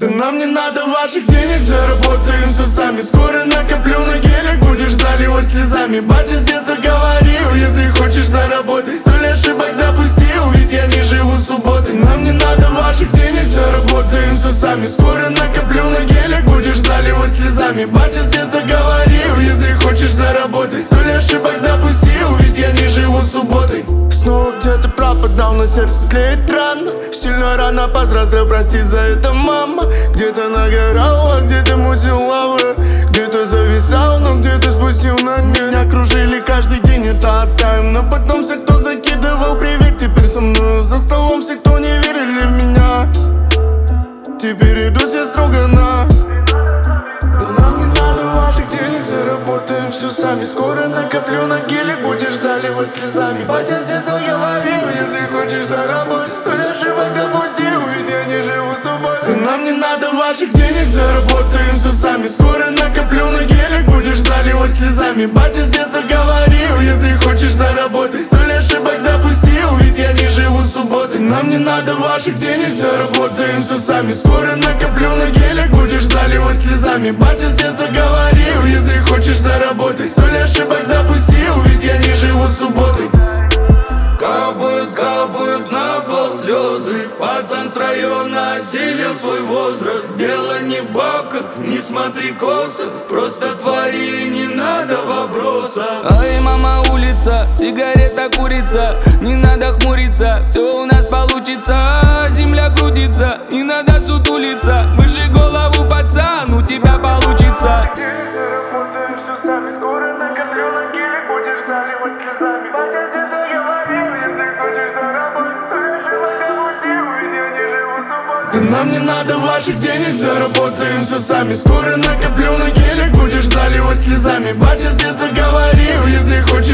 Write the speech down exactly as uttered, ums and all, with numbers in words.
Да нам не надо ваших денег, заработаем все сами. Скоро накоплю на гелик, будешь заливать слезами. Батя с детства говорил, если хочешь заработать, сто лет ошибок допустил, ведь я не живу субботой. Нам не надо ваших денег, заработаем все сами. Скоро накоплю на гелик, будешь заливать слезами. Батя с детства говорил, если хочешь заработать, сто лет ошибок допустил, ведь я не живу субботой. Снова где-то пропадал, но сердце клеит рано. Сильно рано повзрослел, прости за это, мама. Где-то нагорал, а где-то мутил лавы. Где-то зависал, но где-то спустил на дне. Меня кружили каждый день, это оставим. Но потом все, кто закидывал привет, теперь со мной за столом. Все, кто не верили в меня, теперь идут все строго на. Да нам не надо ваших денег, заработаем все сами. Скоро накоплю на гелик, будешь заливать слезами. Батя с детства говорил, если хочешь заработать, сто лет ошибок допустил, ведь я не живу субботой. Да нам не надо ваших денег, заработаем все сами. Скоро накоплю на гелик, будешь заливать слезами. Батя с детства говорил, если хочешь заработать, сто лет ошибок допустил, ведь я не живу субботой. Нам не надо ваших денег, заработаем все сами. Скоро накоплю на гелик, будешь заливать слезами. Батя с детства говорил, если хочешь заработать, сто лет ошибок допустил, ведь я не живу субботой. Капают, капают на пол слезы. Пацан с района осилил свой возраст. Дело не в бабках, не смотри косо. Просто твори, не надо вопросов. Ой, мама, улица, сигарета, курица. Не надо хмуриться, все у нас получится. Земля крутится, не надо сутулиться. Выше голову, пацан, у тебя получится. Заработаем все сами. Скоро накоплю на гелик, будешь заливать слезами. Батя с детства говорил, если хочешь заработать, сто лет ошибок допустил, ведь я не живу субботой. Да нам не надо ваших денег, заработаем все сами. Скоро накоплю на гелик, будешь заливать слезами. Батя с детства говорил, если хочешь